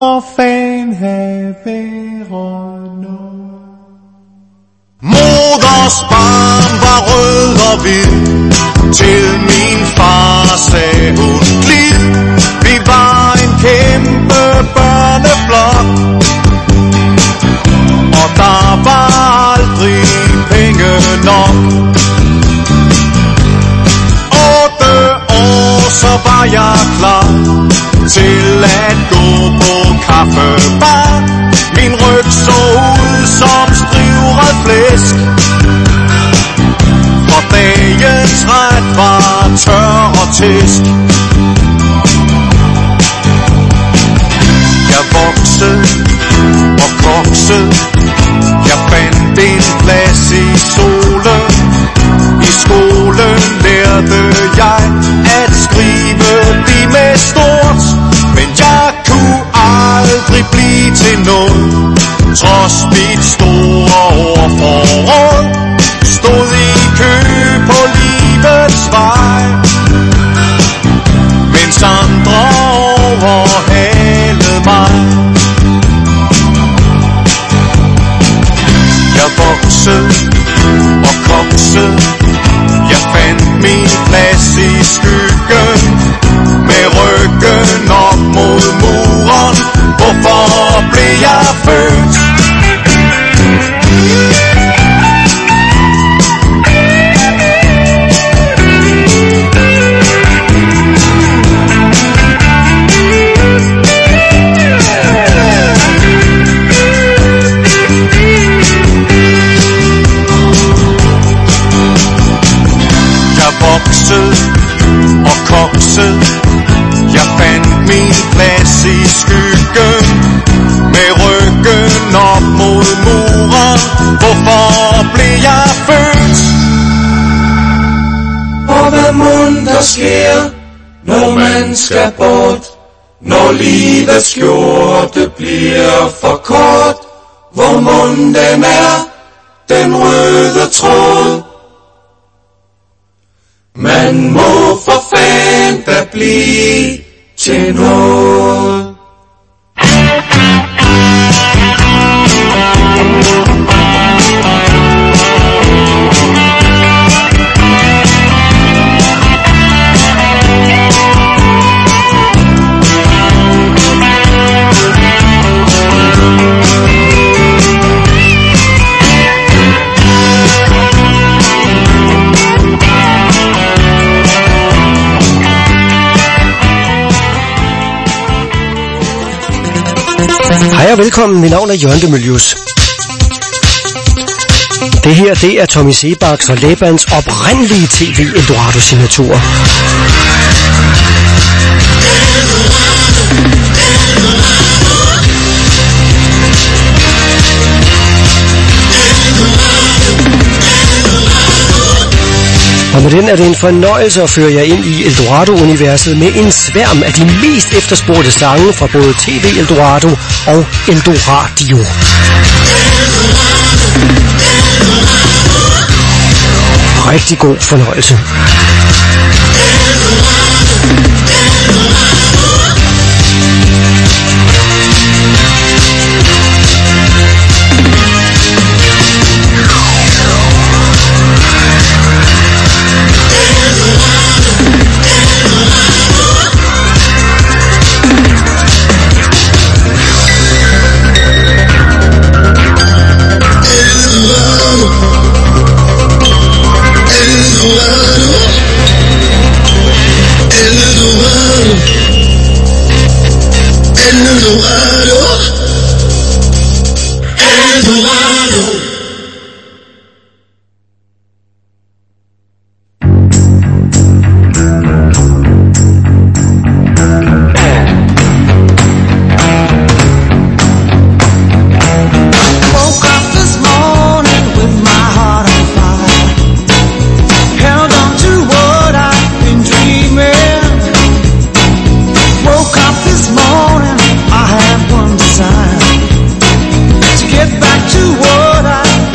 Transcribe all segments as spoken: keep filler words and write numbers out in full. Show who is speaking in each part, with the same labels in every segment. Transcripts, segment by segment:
Speaker 1: Hvor fan have været noget.
Speaker 2: Moders barn var rød og hvid, til min far sagde hun glid. Vi var en kæmpe børneflok, og der var aldrig penge nok. Otte år, så var jeg klar til at gå på kaffebar. Min ryg så ud som strivret flæsk, for dagens ret var tør og tæsk. Jeg voksede og koksede, jeg fandt en plads i solen. I skolen lærte jeg at skrive det med stort, men jeg kunne aldrig blive til noget. Trods mit store ordforråd, stod i kø på livets vej, mens andre overhalede mig. Jeg voksede og koksede, jeg fandt min plads i skyggen, med ryggen op mod muren. Hvorfor blev jeg født? Jeg voksede og koksede, jeg fandt min plads i skyggen, med ryggen op mod muren. Hvorfor blev jeg født?
Speaker 3: Og hvad mon der sker, når man skal bort, når livets skjorte bliver for kort? Hvor mon den er, den røde tråd? Man må for fan da blive til noget.
Speaker 4: Hej og velkommen, mit navn er Jørgen de Mylius. Det her, det er Tommy Sebaks og Lebans oprindelige tv Eldorado-signatur. Og med den er det en fornøjelse at føre jer ind i Eldorado-universet med en sværm af de mest efterspurgte sange fra både T V Eldorado og Eldoradio. Rigtig god fornøjelse.
Speaker 5: Get back to what I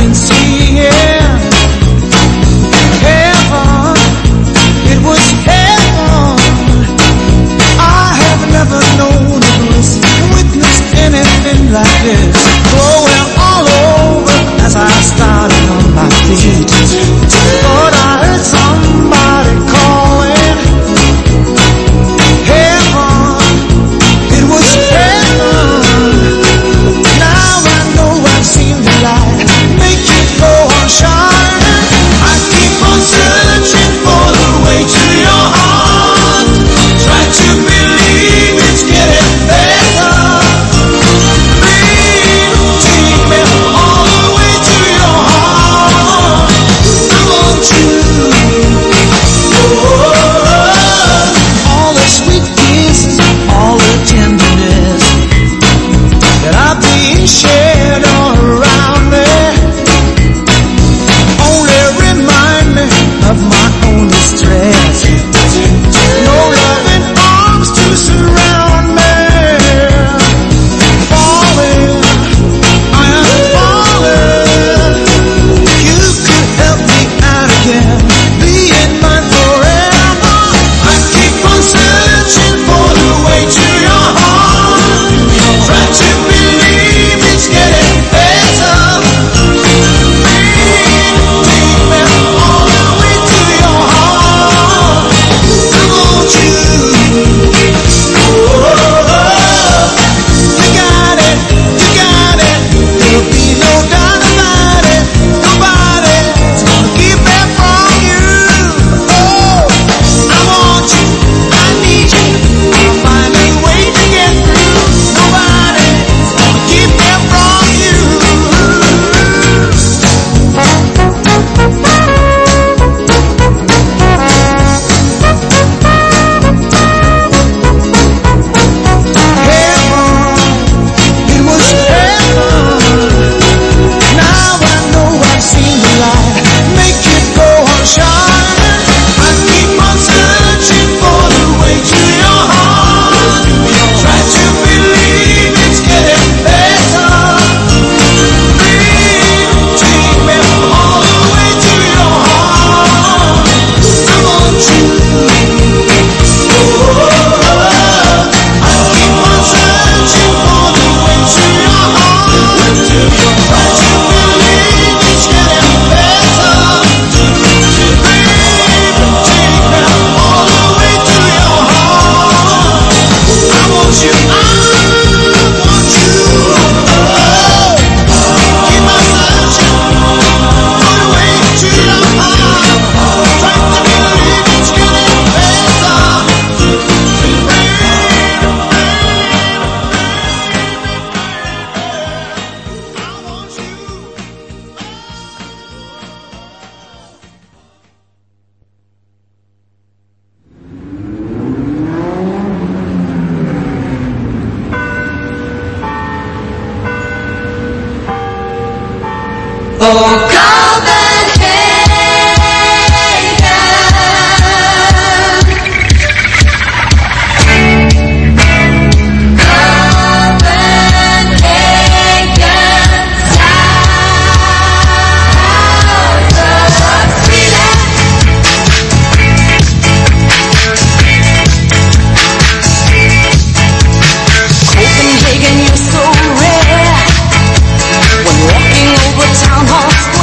Speaker 5: Town halls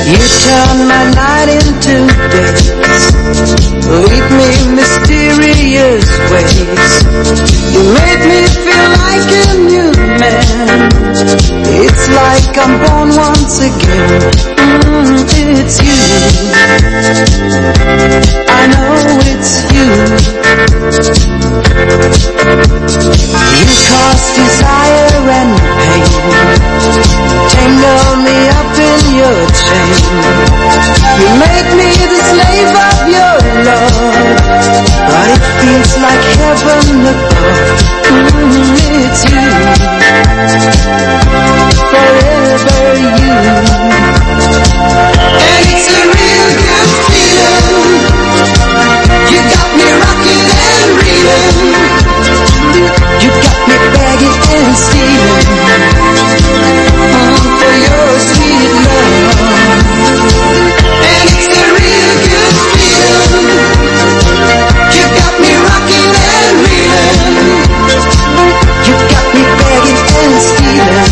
Speaker 5: You turn my night into days, lead me mysterious ways. You make me feel like a new man. It's like I'm born once again. Mm, it's you. I know it's you. You cause desire and pain, tangle me up in your chain. You make me the slave of your love, but it feels like heaven above. Mm, it's you, forever you. And it's a real good feeling. You got me rocking and reeling. You got me begging and stealing mm, for your sweet love. And it's a real good feeling. You got me rocking and reeling. You got me begging and stealing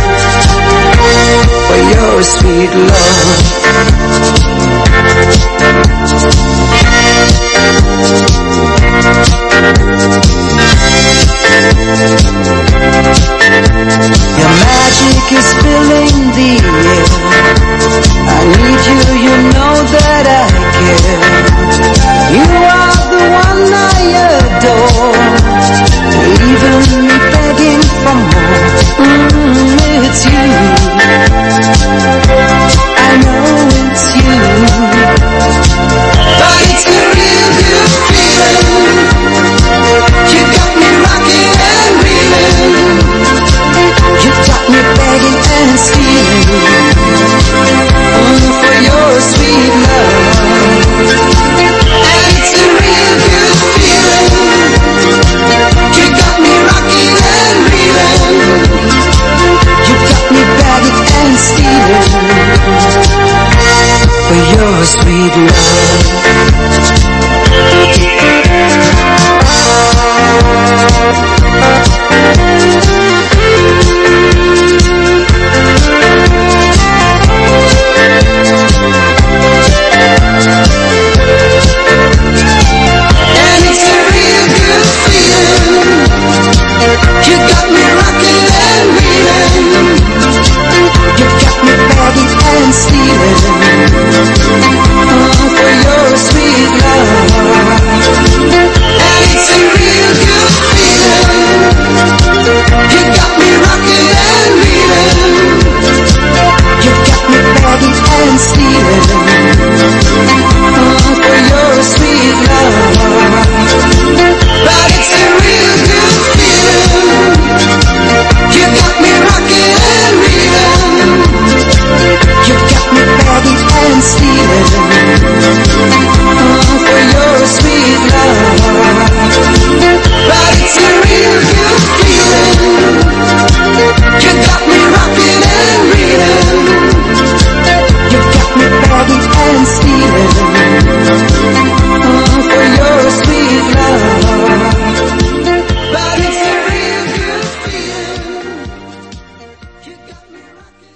Speaker 5: for your sweet love. Your magic is filling the air. I need you, you know that I care. You are the one I adore, leaving me begging for more. Mm, it's you. I know it's you. But it's a real good feeling. You got me rocking and reeling. You got me begging and stealing mm, for your sweet love. And it's a real good feeling. You got me rocking and reeling. You got me begging and stealing for your sweet love. And it's a real good feeling. You got me rocking and reeling. You got me begging and stealing mm, for your sweet love. And it's a real good feeling. You got me rocking and reeling. You got me begging and stealing mm, for your sweet love. But it's a real good feeling. You got me rocking and reeling. You got me begging and stealing mm, for your sweet love. But it's a real good feeling. You got me rocking and reeling. You got me begging and stealing mm, for your sweet love. But it's a real good feeling. You got me rocking.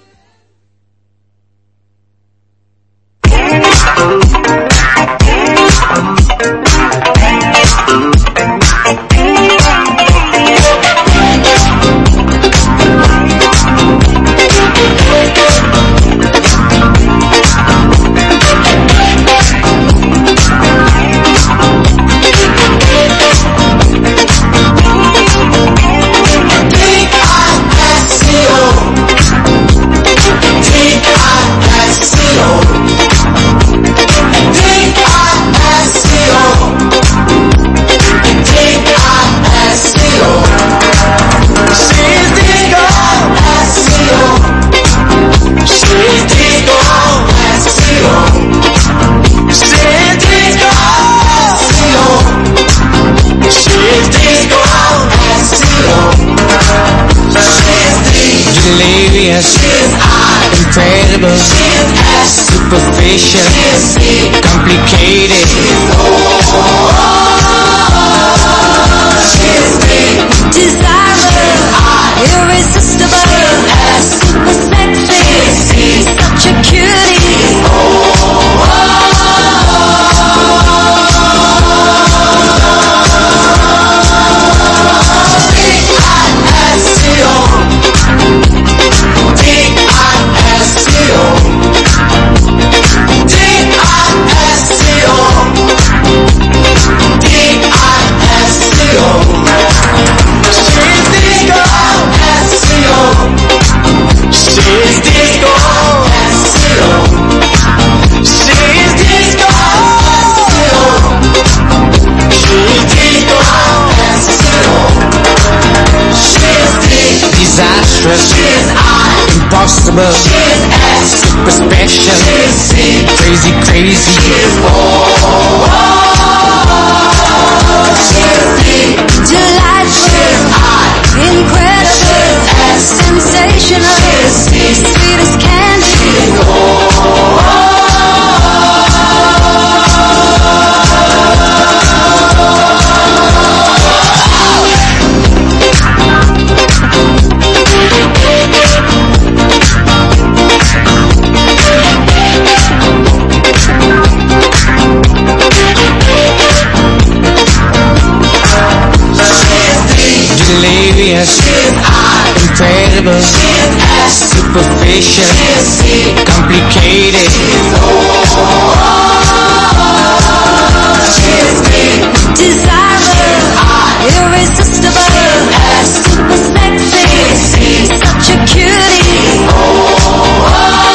Speaker 6: incredible, superficial, complicated.
Speaker 7: Desirable, irresistible, super sexy, such a cutie.
Speaker 6: Crazy, crazy.
Speaker 5: Delightful, incredible, sensational, sweet as candy.
Speaker 6: Delirious, incredible, superficial, complicated.
Speaker 5: Desirable, irresistible, super sexy, such a cutie.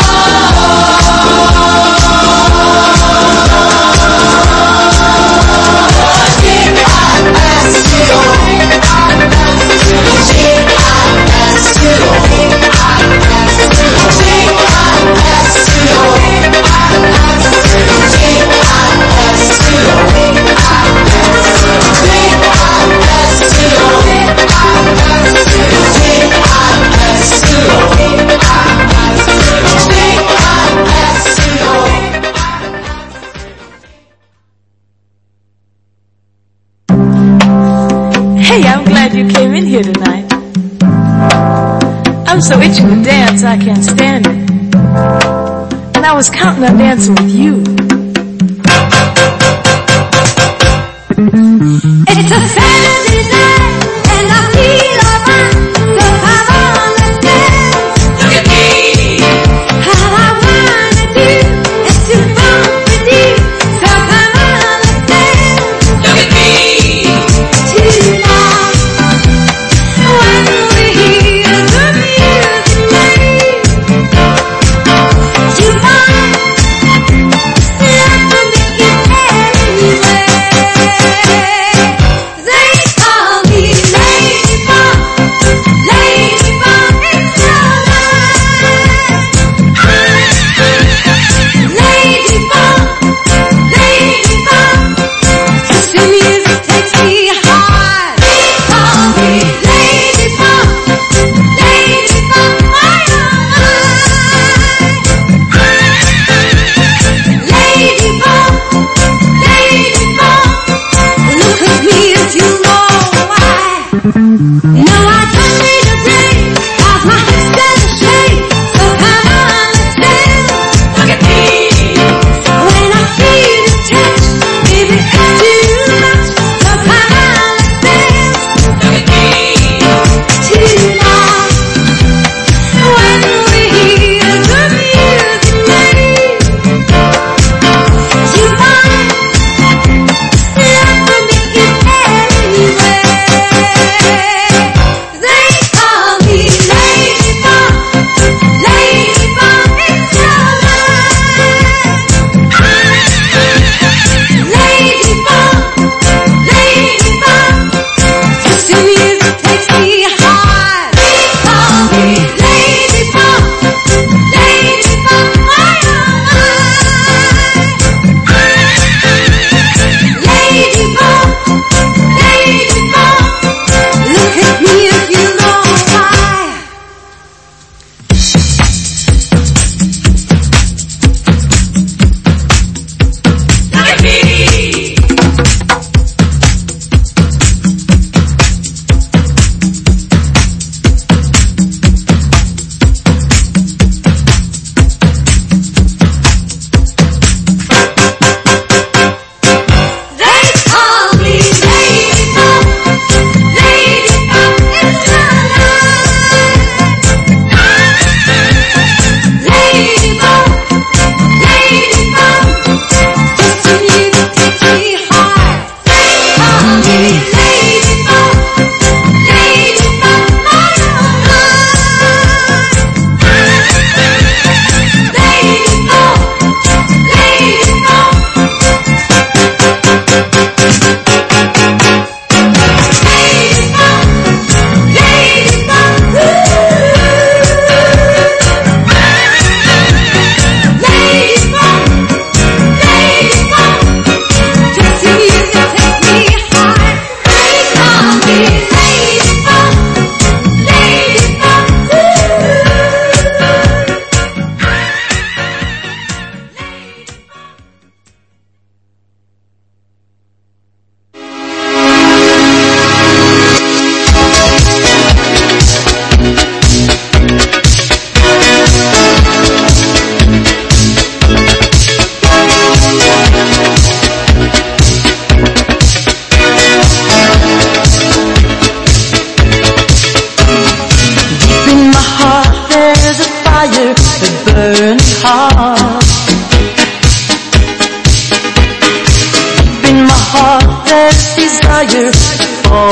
Speaker 7: Hey, I'm glad you came in here tonight. I'm so itching to dance I can't stand it. And I was counting on dancing with you.
Speaker 5: It's a Saturday night and I feel alright, so come on, let's dance. Look at me. All I wanna do is to bump with you, so come on, let's dance. Look at me. Tonight, when we hear the music play, you find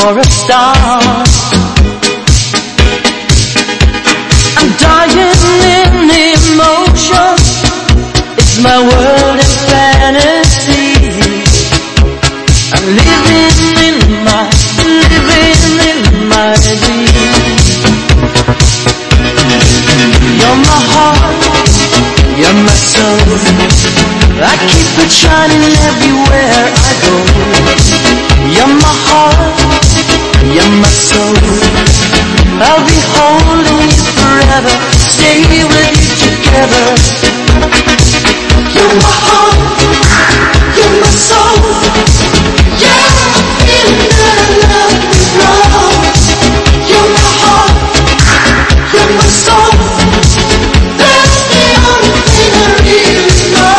Speaker 8: for a start. I'm dying in emotion. It's my world in fantasy. I'm living in my, living in my dream. You're my heart, you're my soul. I keep it shining everywhere I go. You're my heart, you're my soul. I'll be holding you forever, stay with you together. You're my heart, you're my soul. Yeah, I'm feeling that I love you wrong. You're my heart, you're my soul. That's the only thing I really know.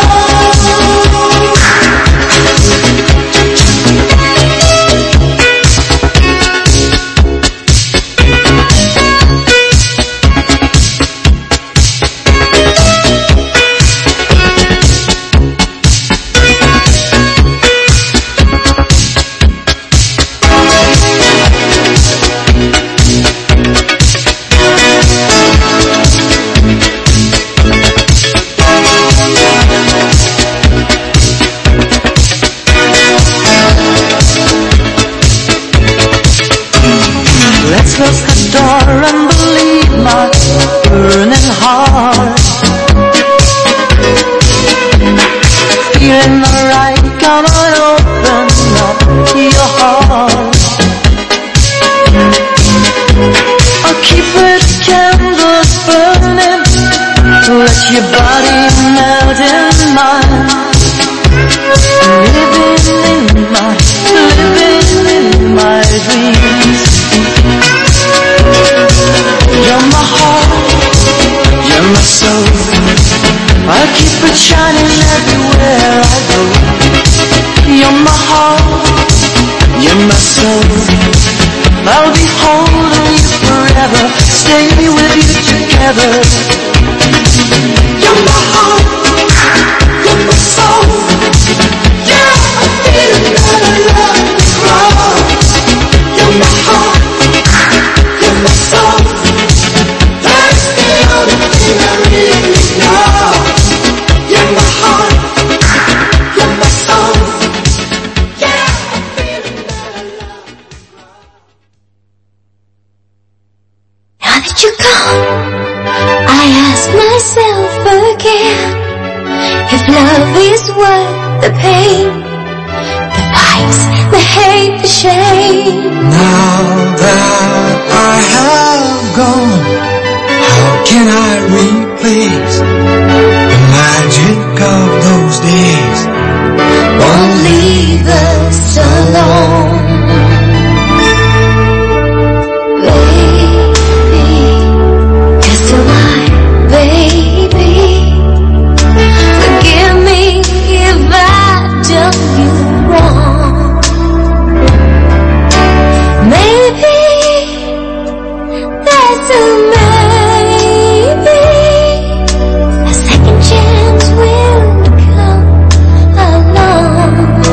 Speaker 8: Close the door and believe my burning heart. Feeling alright, come on, open up your heart. I'll keep it candles burning, let your body melt in mine. Living in my, living in my dreams. You're my heart, you're my soul. I'll keep it shining everywhere I go. You're my heart, you're my soul. I'll be holding you forever, stay with you together. You're my heart, you're my soul. Yeah, I'm feeling that I love you wrong. You're my heart, you're my soul. That's the only thing I really know. You're my heart, you're my soul. Yeah, I'm feeling that I love you.
Speaker 9: Now that you're gone, I ask myself again, if love is worth the pain, the fights, the hate, the shame.
Speaker 3: Now that I have gone, how can I replace the magic of those days?
Speaker 9: Won't leave us alone, baby. 'Cause you're my baby. Forgive me if I've done you wrong. Maybe there's a maybe, a second chance will come along.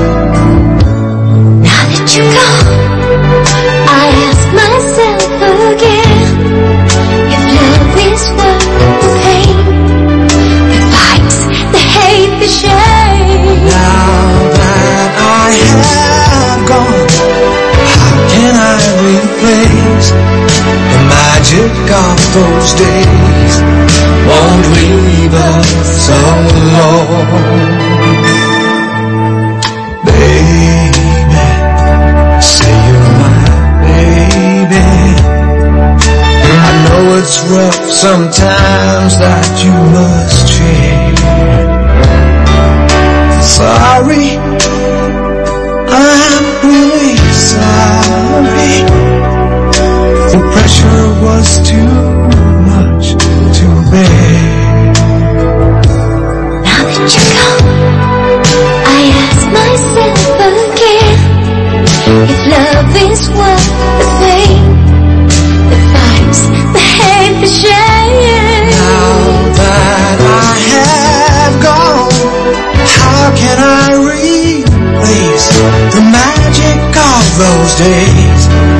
Speaker 9: Now that you're gone, I ask myself again, if love is worth the pain, the fights, the hate, the shame.
Speaker 3: Now that I have gone, how can I replace the magic of those days? Won't leave us alone. Baby, say you're my baby. I know it's rough sometimes that you must change. Sorry, I'm really sorry. The pressure was too much to bear.
Speaker 9: Now that you're gone, I ask myself again, if love is worth the pain, the fights, the hate, the shame.
Speaker 3: Now that I have gone, how can I replace the magic of those days?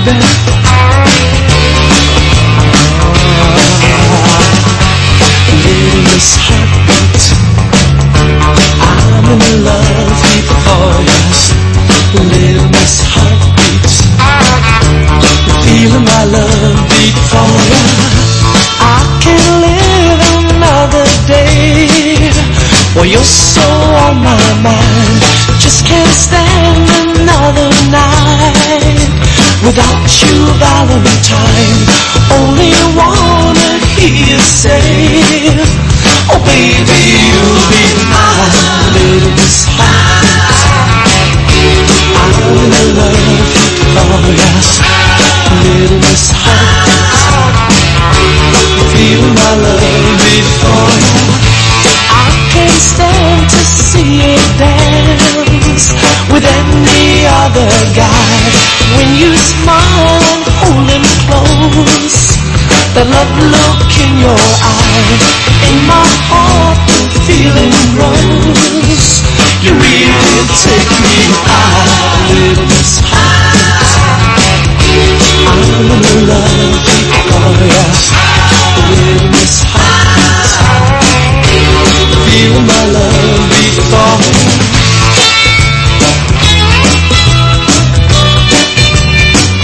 Speaker 8: baby. Little Miss Heartbeat, I'm in love before you. Little Miss Heartbeat, feeling my love beat for you. I can't live another day while you're so on my mind. Just can't stand another night without you, Valentine. Only wanna hear you say, oh baby, you'll be mine. Little Miss Heartbeat, I'm in love for you. Little Miss Heartbeat, feel my love before you. I can't stand to see you dance with any other guy. When you smile and hold him close, that love look in your eye, in my heart the feeling grows. You really take me high. Little Miss Heartbeat, I'm in love for you. Little Miss Heartbeat, feel my love before you.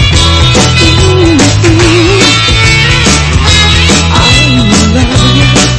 Speaker 8: I'm in love.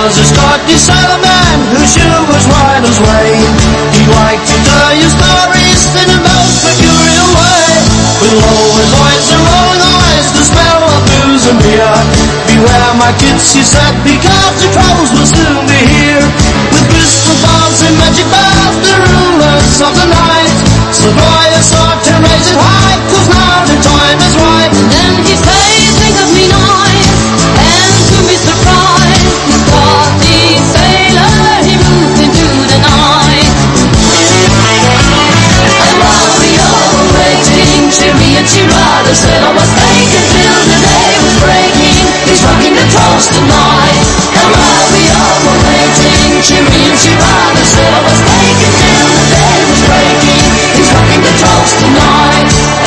Speaker 8: was a Scottish sailorman who sure was wide as rain. He liked to tell you stories in a most peculiar way, with low his voice and rolling eyes, the smell of booze and beer. Beware my kids, he said, because the trolls will soon be here, with crystal balls and magic bells, the rulers of the night. So draw your sword to raise it high, 'cause now the time is right.
Speaker 5: Then he say, think of me nice, and to be surprised, the Scottish sailor, he moved into the night. And while we all were waiting, cheery and cheera, the sailor was taken till the day was breaking. He's rocking the toast tonight. And while we all were waiting, cheery and cheera, the sailor was taken till the day was breaking. He's rocking the toast tonight.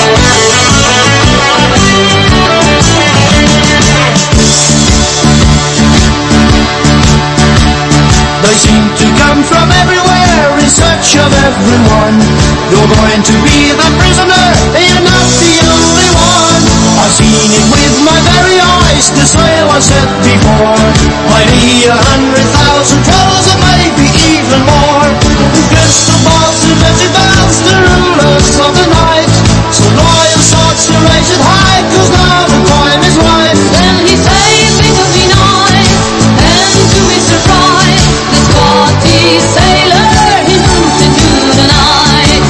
Speaker 8: They seem to come from everywhere in search of everyone. You're going to be the prisoner, you're not the only one. I've seen it with my very eyes, the sailor said before. Might be a hundred thousand trolls or maybe even more. Crystal balls and magic bells, the rulers of the night. So draw your swords to raise it high, 'cause now the time is right.
Speaker 5: Then he say, think of me nice, and to his surprise, the Scottish sailor, he moved into the night.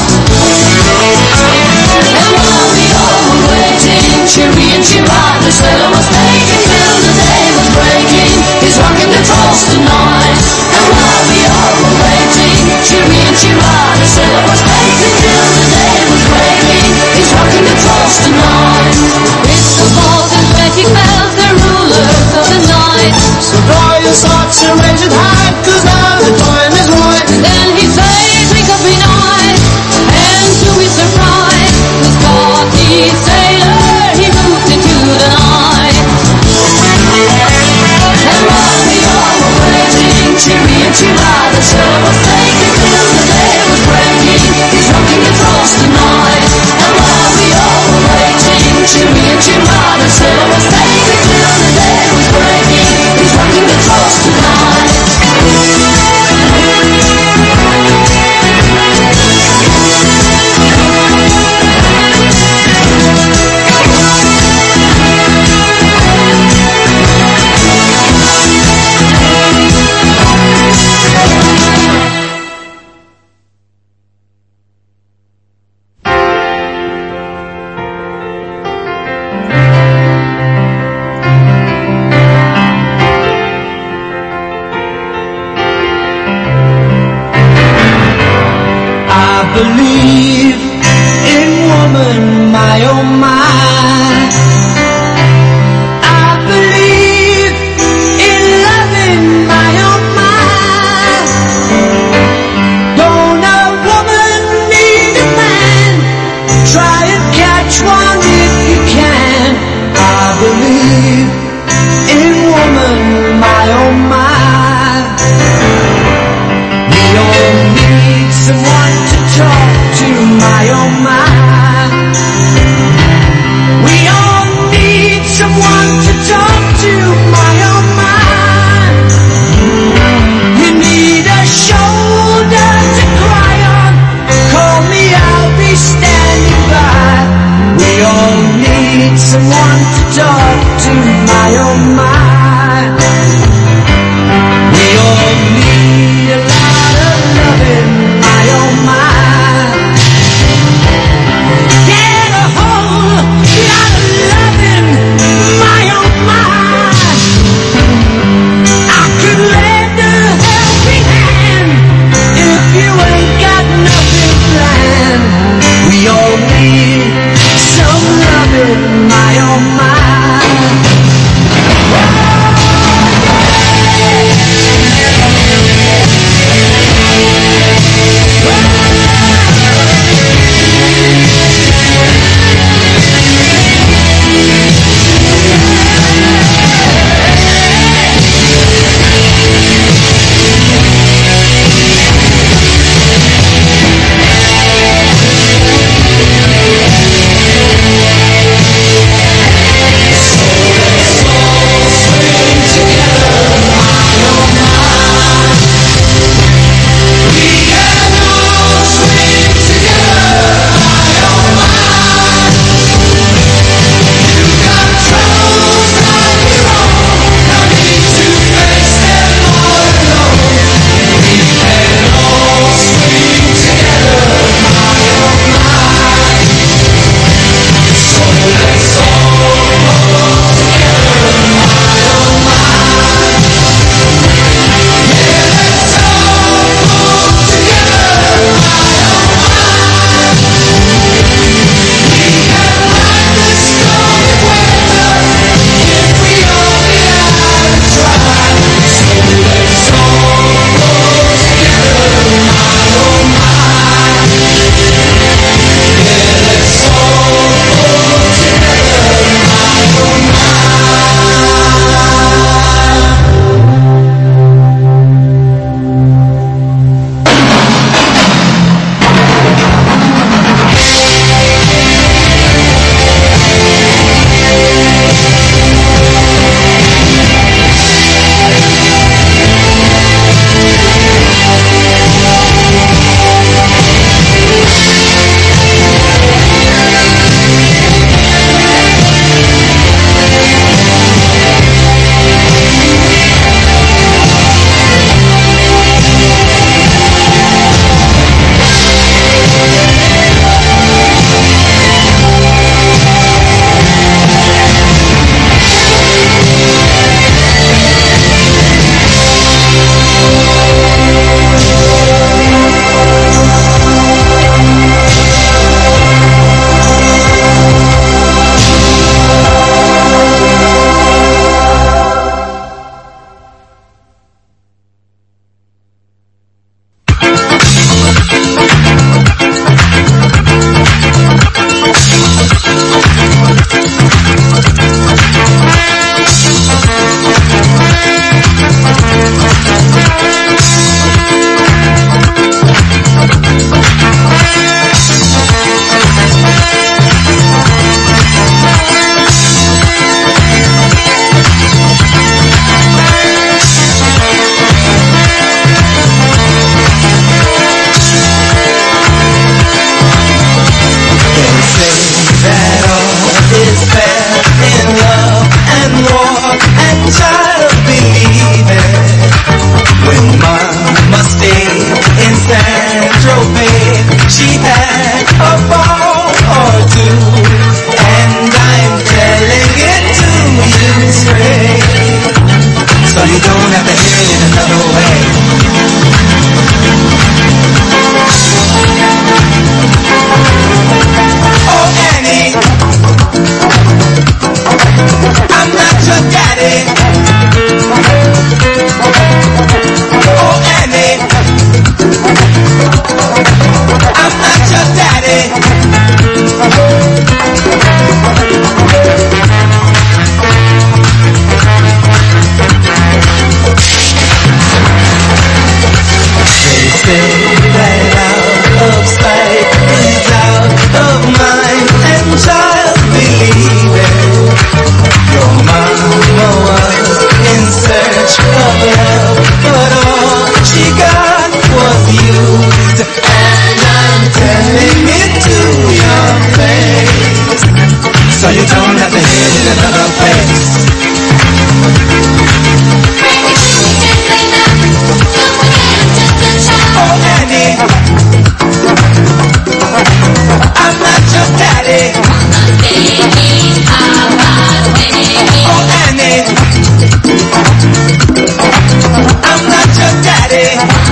Speaker 5: And while we all were waiting, cheery and cheera, the sailor was taken till the day was breaking. He's rocking the toast tonight. And while we all were waiting, cheery and cheera, the sailor was taken till the day was breaking. He's rocking the toast tonight. Crystal balls and magic bells, the rulers of the night.
Speaker 8: So draw your swords and raise it high, 'cause now the time is right.
Speaker 5: Then he say, think of me nice, and to his surprise, the Scottish sailor, he moved into the night. And while we all were waiting, cheery and cheera, the sailor was taken till the day was breaking. He's rocking the toast tonight. And while we all were waiting, cheery and cheera, the sailor was taken till the day was breaking. He's rocking the toast tonight.
Speaker 8: I believe in woman, my oh my. I believe in loving, my oh my. Don't a woman need a man? Try and catch one if you can. I believe in woman, my oh my. We all need someone to talk say that out of sight is out of mind, and child, believe it, your mama was in search of love, but all she got was used, and I'm telling it to your face, so you don't have to hit it another place. Oh, Annie, I'm not your daddy. Oh, Annie, I'm not your daddy.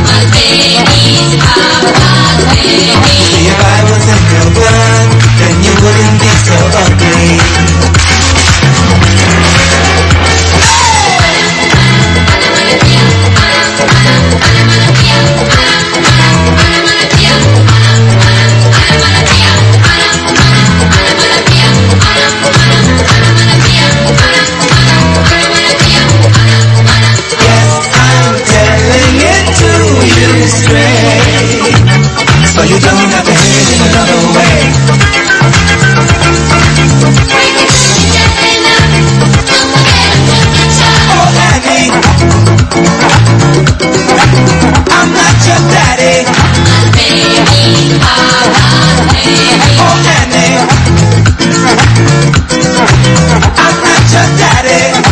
Speaker 8: See, if I wasn't your blood, then you wouldn't be so ugly. So you don't have to hit it another way. Oh, Annie, I'm not your daddy. Oh, Annie, I'm not your daddy.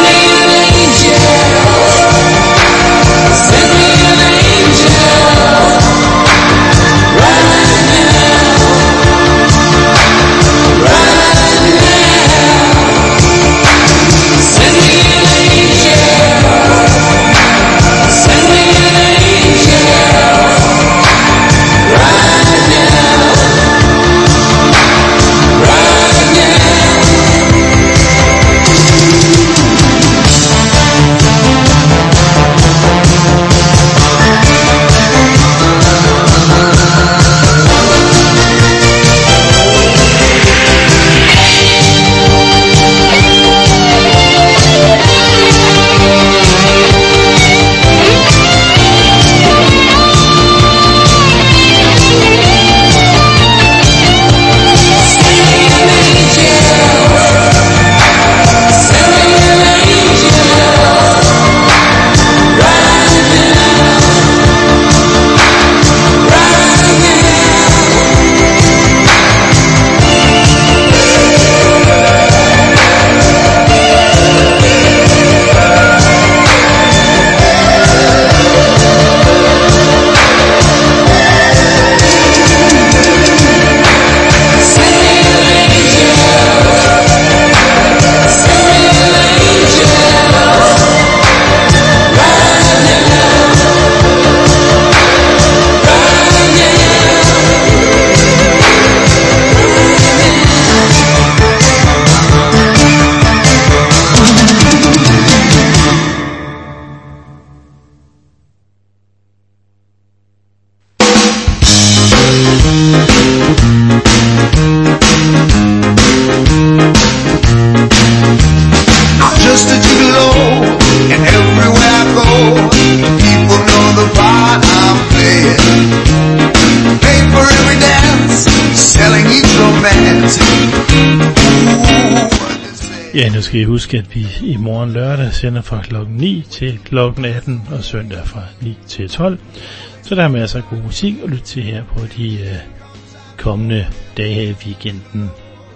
Speaker 10: Ja, nu skal I huske, at vi i morgen lørdag sender fra klokken ni til klokken atten, og søndag fra ni til tolv. Så der er masser af god musik at lytte til her på de øh, kommende dage i weekenden.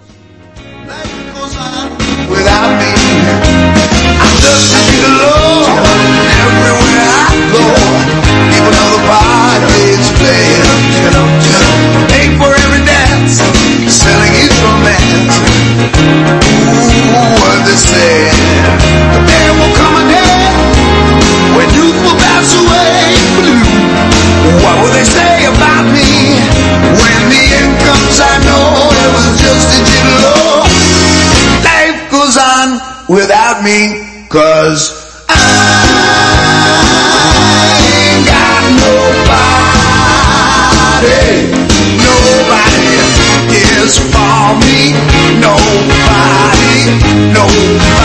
Speaker 3: Selling each romance. Ooh, what they say. But there will come a day when youth will pass away. Blue. What will they say about me when the end comes? I know it was just a gigolo. Life goes on without me, 'cause I ain't got nobody. Nobody is for me. Nobody, nobody.